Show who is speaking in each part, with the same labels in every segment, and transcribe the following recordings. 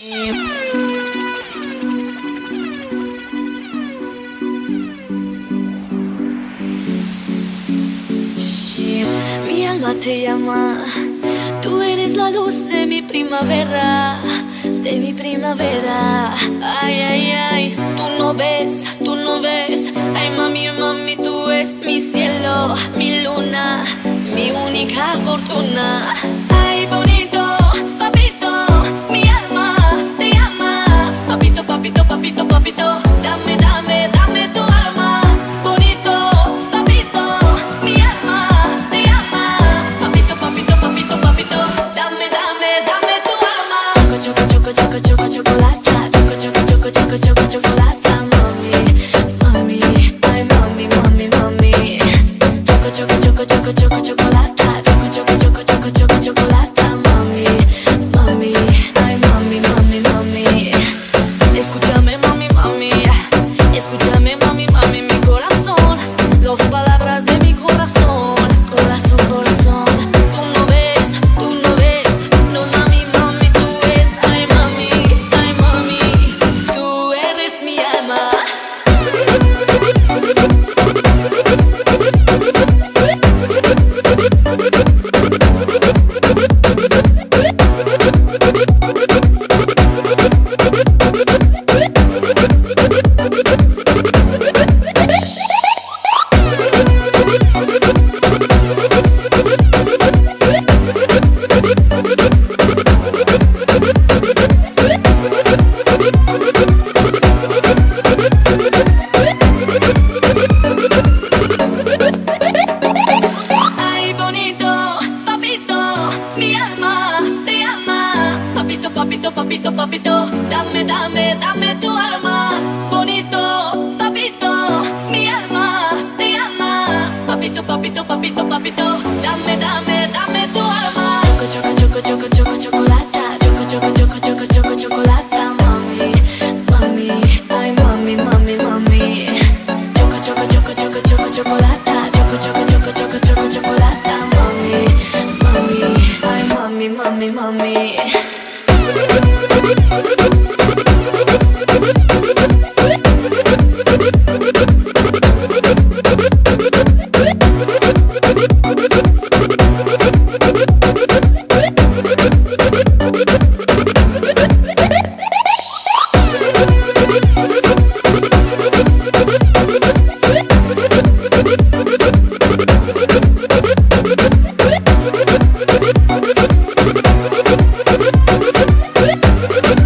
Speaker 1: Mi alma te llama, tú eres la luz de mi primavera, de mi primavera. Ay, ay, ay, tú no ves, ay mami, mami, tú eres mi cielo, mi luna, mi única fortuna. Ay, bonito, papito, mi alma te llama, papito, papito, papito, papito, dame, dame, dame tu alma. Bonito, papito, mi alma te llama, papito, papito, papito, papito, dame, dame, dame tu alma. Choco, choco, choco, choco, chocolata, choco, choco, choco, choco, choco, chocolata, mami, mami, ay mami, mami, mami. Choco, choco, choco, choco, choco, chocolata, choco, choco, choco, choco, choco, chocolata, mami, mami, ay mami, mami, mami. Escúchame, mami, mami, escúchame, mami, mami, mi corazón, las palabras de mi corazón, corazón, corazón. Tú no ves, no mami, mami, tú eres, ay mami, tú eres mi alma. Papito, papito, papito, dame, dame, dame tu alma. Bonito, papito, mi alma te llama. Papito, papito, papito, papito, dame, dame, dame tu alma. Choco, choco, choco, choco, choco, chocolata. Choco, choco, choco, choco, choco, chocolata, mami, mami, ay mami, mami, mami. Choco, choco, choco, choco, choco, chocolata. Choco, choco, choco, choco, choco, chocolata, mami, mami, ay mami, mami, mami.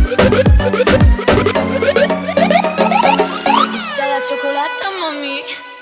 Speaker 1: Chocolate, mami.